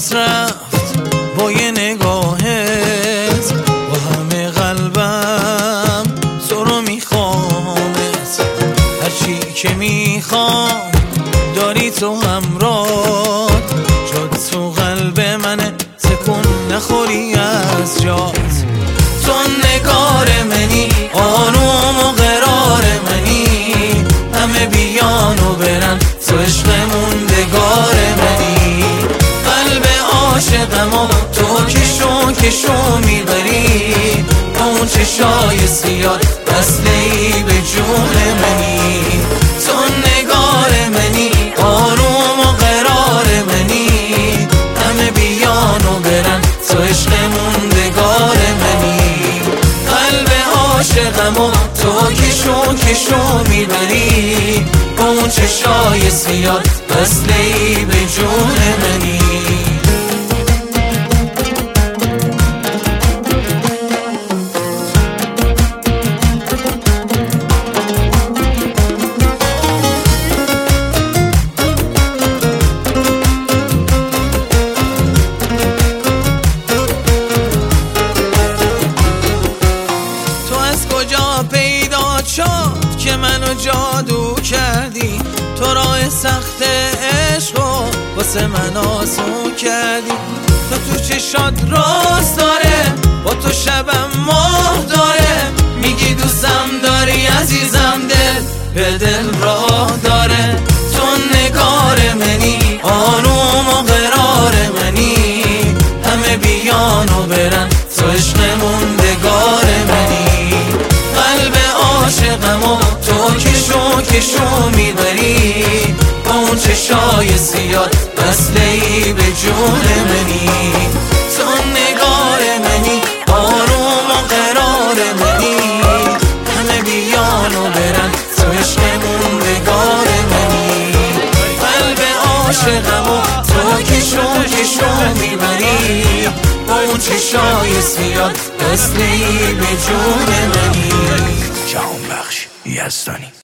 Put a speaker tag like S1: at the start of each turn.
S1: باز رفت با یه نگاهت، با همه قلبم تو رو میخوامت. هرچی که میخوام داری تو همراه، جد تو قلب منه، تکون نخوری از جات. تو نگار منی، آروم و قرار منی، همه بیان و برن، تو عشق موندگار منی. قلب عاشقم و تو کشو میبری، با اون چشای سیاه وصلی به جون منی. تو نگار منی، آروم و قرار منی، همه بیان و برن، تو عشق موندگار منی. قلب عاشقم و تو کشو میبری، با اون چشای سیاه وصلی به جون منی. کجا پیدا شد که منو جادو کردی؟ تو راه سخت عشق و واسه من آسون کردی. تو چشات راز داره، با تو شبم ماه داره، میگی دوستم داری عزیزم، دل به دل راه داره. تو نگار منی، آروم و قرار منی، همه بیان و برن، تو عشق موندگار منی. قلب عاشقم و تو کشو میبری، با اون چشای سیاه وصلی به جون منی. تو نگار منی، آروم و قرار منی، همه بیان و برن، تو عشق موندگار منی. قلب عاشقم و تو کشو میبری، با اون چشای سیاه وصلی به جون منی.
S2: جهانبخش یزدانی.